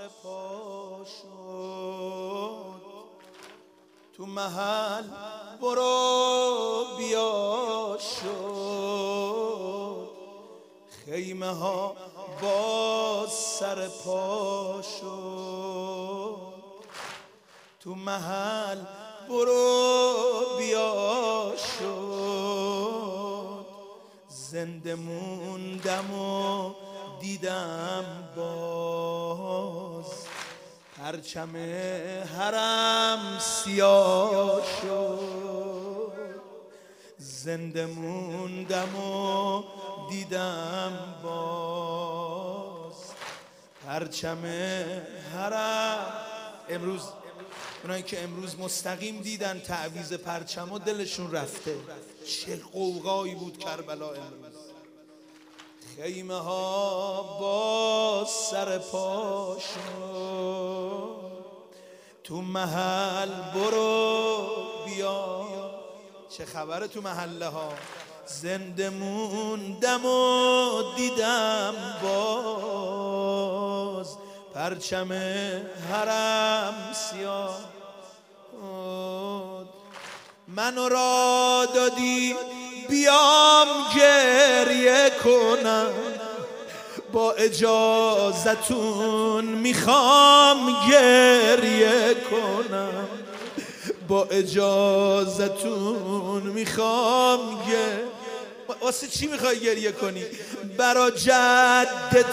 پا شد، تو محل برو بیا شد، خیمه ها باز سر پا شد، تو محل برو بیا شد، زنده موندم و دیدم باز، پرچم حرم سیاه شد، زنده موندم و دیدم باز، پرچم حرم. امروز اونایی که امروز مستقیم دیدن تعویض پرچم و دلشون رفته. چه قوقایی بود کربلا امروز. خیمه ها باز سر پا شد، تو محل برو بیا. چه خبره تو محله ها؟ زنده موندم و دیدم باز، پرچم حرم سیاه. منو را دادی بیام گریه کنم، با اجازتون میخوام گریه کنم، با اجازتون میخوام واسه چی میخوای گریه کنی؟ برا جد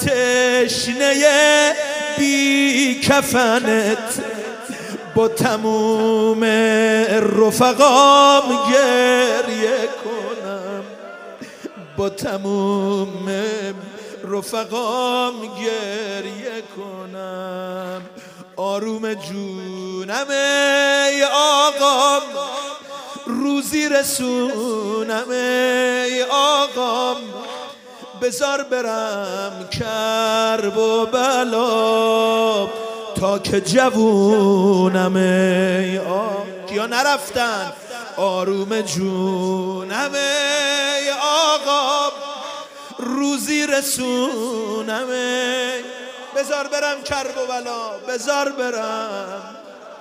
تشنه بی کفنت، با تموم رفقام گریه کنم، با تموم رفقام گریه کنم. آروم جونم ای آقام، روزی رسونم ای آقام، بذار برم کرب و بلا تا که جوونم ای آقام. کیا نرفتن؟ آروم جونم ای آقام، روزی رسونم ای، بذار برم کرب و بلا، بذار برم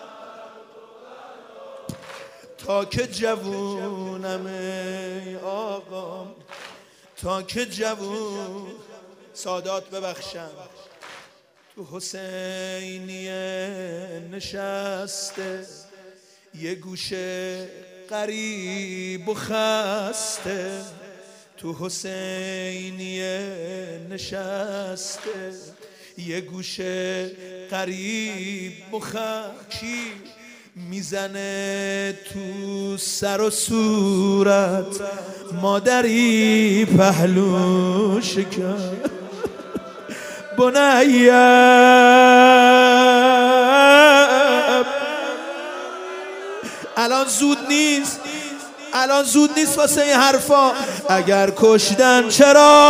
تا که جوونم ای آقام، تا که جوون. سادات ببخشم تو حسینیه نشسته، یه گوشه غریب و خسته، تو حسینیه نشسته، یه گوشه غریب و خکی میزنه تو سر و صورت، مادری پهلو شکن. بنیم الان زود نیست، الان زود نیست واسه این حرفا. اگر کشتن چرا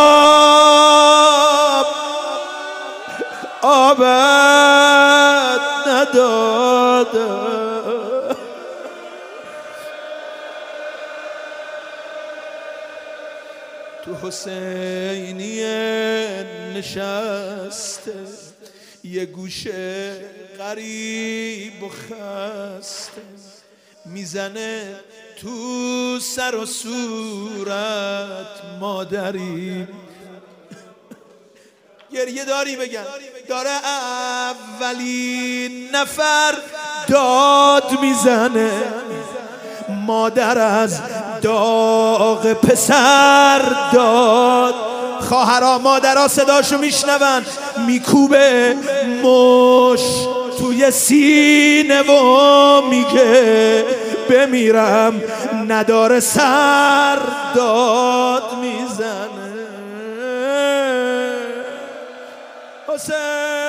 آبت نداده؟ تو حسینیه نشسته، یه گوشه غریب و خسته، میزنه تو سر و صورت، مادری. گریه داری بگن داره اولین نفر داد میزنه، مادر از داغ پسر داد. خواهرها مادرها صداشو میشنون، میکوبه مش توی سینه و میگه بمیرم نداره سر، داد میزنه. حسین